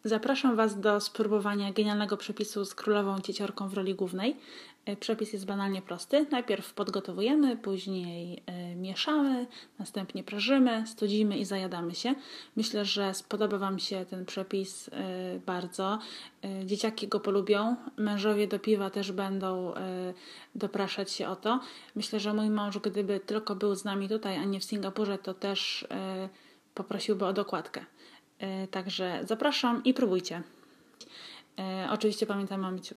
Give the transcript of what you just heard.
Zapraszam Was do spróbowania genialnego przepisu z królową cieciorką w roli głównej. Przepis jest banalnie prosty. Najpierw podgotowujemy, później mieszamy, następnie prażymy, studzimy i zajadamy się. Myślę, że spodoba Wam się ten przepis bardzo. Dzieciaki go polubią, mężowie do piwa też będą dopraszać się o to. Myślę, że mój mąż, gdyby tylko był z nami tutaj, a nie w Singapurze, to też poprosiłby o dokładkę. Także zapraszam i próbujcie. Oczywiście pamiętam,